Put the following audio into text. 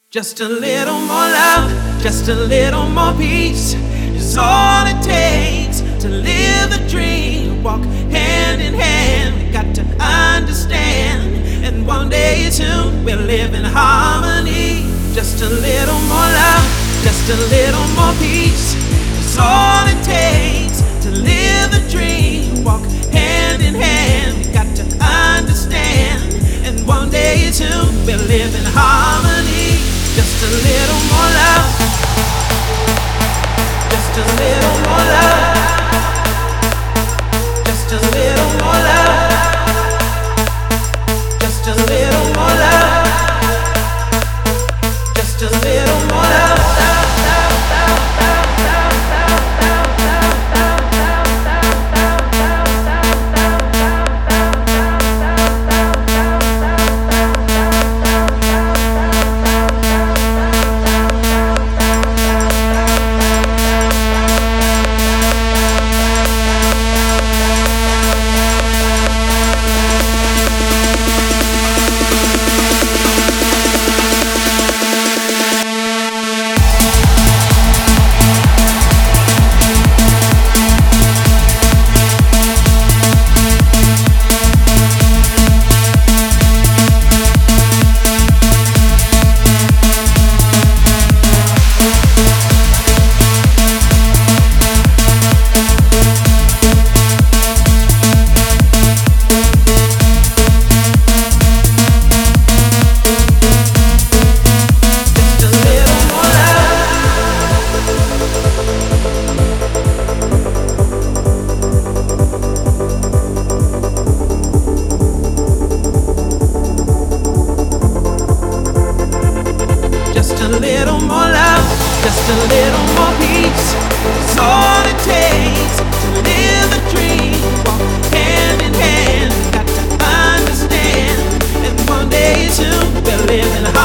Just a little more love, just a little more peace is all it takes to live the dream. Walk hand in hand, we got to understand. And one day soon we'll live in harmony. Just a little more love, just a little more peace is all it takes to live the dream. Walk hand in hand, we got to understand. And one day soon we'll live in harmony. Just a little more love, just a little more love, just a little more love, just a little more love, just a little more love. Just a little more peace is all it takes to live a dream. Walk hand in hand, got to understand. And one day soon we'll live in